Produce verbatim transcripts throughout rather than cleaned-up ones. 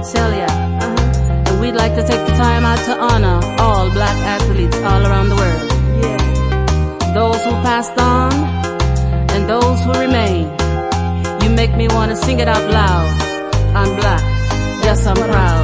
Celia. Uh-huh. And we'd like to take the time out to honor all black athletes all around the world. Yeah. Those who passed on and those who remain. You make me want to sing it out loud. I'm black, yes I'm proud.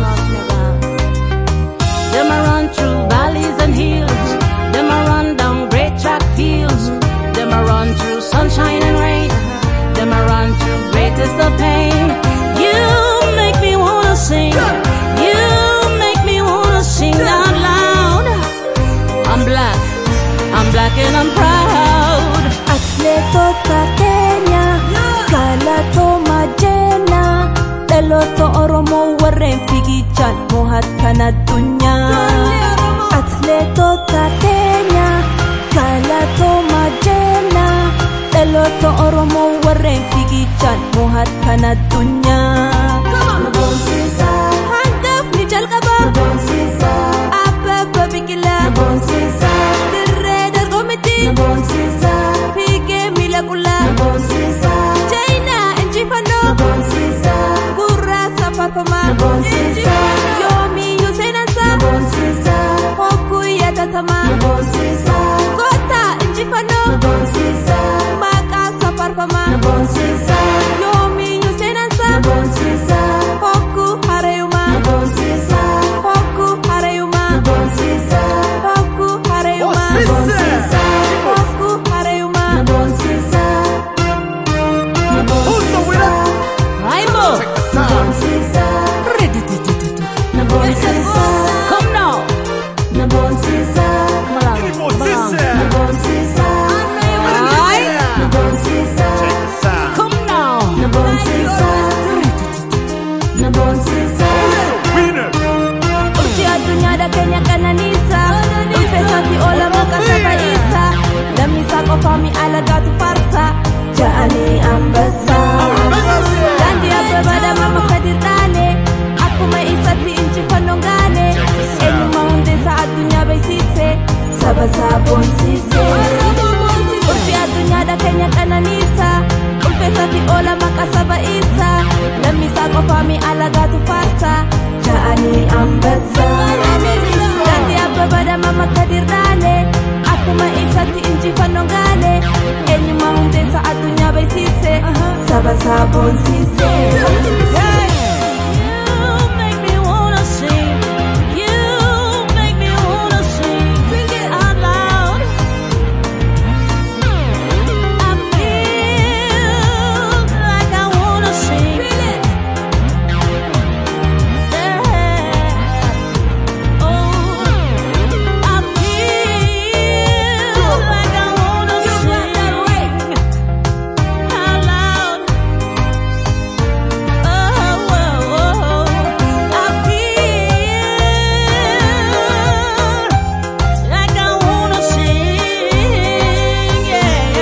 Them a run through valleys and hills. Them a run down great track fields. Them a run through sunshine and rain. Them a run through greatest of pain. You make me wanna sing. You make me wanna sing out loud. I'm black, I'm black and I'm proud. Atleto ta Kenya, Kalato Majena, Eloto Oromo Warren Figichan, Mohat Kana Dunya. Atleto ta Kenya, Kalato Majena, Eloto Oromo Warren Figichan, Mohat Kana Dunya. Nabon Sisa, Handaf Nijal Kaba, Nabon Sisa, Abba Babikila, Nabon Sisa, Dirreda Gomiti, Nabon Sisa, Pige Milakula, Nabon Sisa, China and Jifano, Nabon Sisa, Gurra Saparpama, Nabon Sisa, Yomi Yusenasa, Nabon Sisa, Hokuya Tatama, Nabon Sisa, Kota and Jifano, Nabon Sisa, Maka Saparpama, Nabon Sisa, Yomi Yusenasa, Nabon Sisa, Hoku Hareuma, Nabon Sisa, Hoku Hareuma, Nabon Sisa, Hoku Hareuma, Nabon Sisa, Hoku Hareuma, Nabon Sisa, Who's the winner? Rainbow. Nabon Sisa, Nabon Sisa, Come now. Nabon Sisa, Come along. Nabon Come along. Sisa. Nabon Sisa, Aye. Nabon Sisa, Check this out. Come now. Nabon Sisa, Nabon Sisa. Winner. Uchi adunya da Kenya kananisa, Ulfesati ola makasaba isa, Lamisa ko fami alagatu farsa, Jaani ambasa. Gandhi ababada mama kadir dale, Aku may isati inchi panongale, Enu maunde sa adunya bay sise, Sabasabon sise. Uchi adunya da Kenya kananisa, Ulfesati ola makasaba isa, Lamisa ko fami alagatu farsa, Jaani ambasa. Gandhi ababada mama kadir dale, Aku may isati inchi panongale, Enu maunde sa adunya bay sise, Sabasabon sise. You make me wanna sing. You make me wanna sing. Sing it out loud. I feel like I wanna sing. Yeah. Oh, I feel like I wanna sing out loud. Oh, oh, oh. I feel like I wanna sing,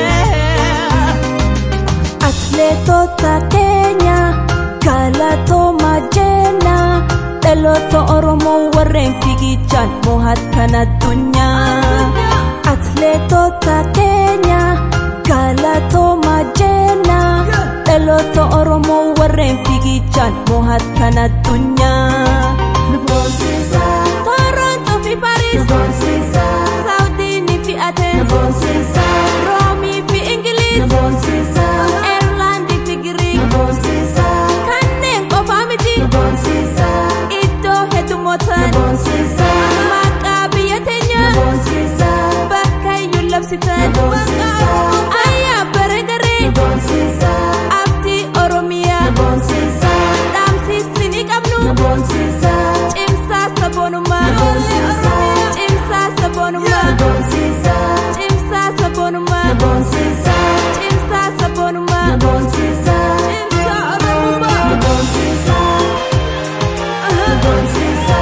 yeah. Atleto ta Kenya, Kalato Majena, Eloto Oromo Warren Figichan, Mohat Kana Dunya. Atleto ta Kenya, Kalato Majena, Eloto Oromo Warren Figichan, Mohat Kana Dunya. Nabon Sisa, Toronto fi Paris, Nabon Sisa, Saudi ni fi Athens, Nabon Sisa, Rome fi English, Nabon Sisa, Ireland fi Greek, Nabon Sisa, Kanem ko famity, Nabon Sisa, Ito hetu motan, Nabon Sisa, Makabi yatenya, Nabon Sisa, Bakay you love sitan, Nabon Sisa, Aya beregare, Nabon Sisa, Abdi Oromia, Nabon Sisa, Dam sisini kabnu, Nabon Sisa, Imsa sabonuma, Nabon Sisa, Imsa sabonuma, Nabon Sisa, Imsa sabonuma, Nabon Sisa, Imsa sabonuma, Nabon Sisa, Imsa oromuma, Nabon Sisa, Nabon Sisa,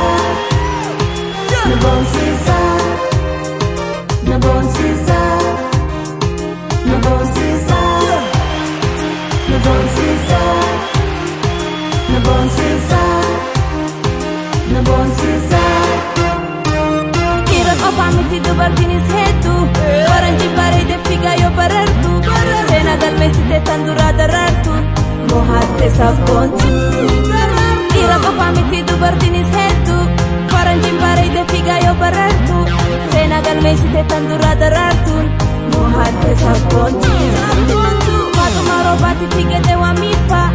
Nabon Sisa, Nabon Sisa, Nabon Sisa, Nabon Sisa, Nabon Sisa, Nabon Sisa. Kira ko pamiti dubartinis hetu, Oranji pare de figa yo barartu, Sena dal mesi de tandura darartu, Mohate sabontu. Kira ko pamiti barartu seenaa galmeessite tan dura daraartuun mohatte sabboontu Fatuma robaatti tigete waa miifaa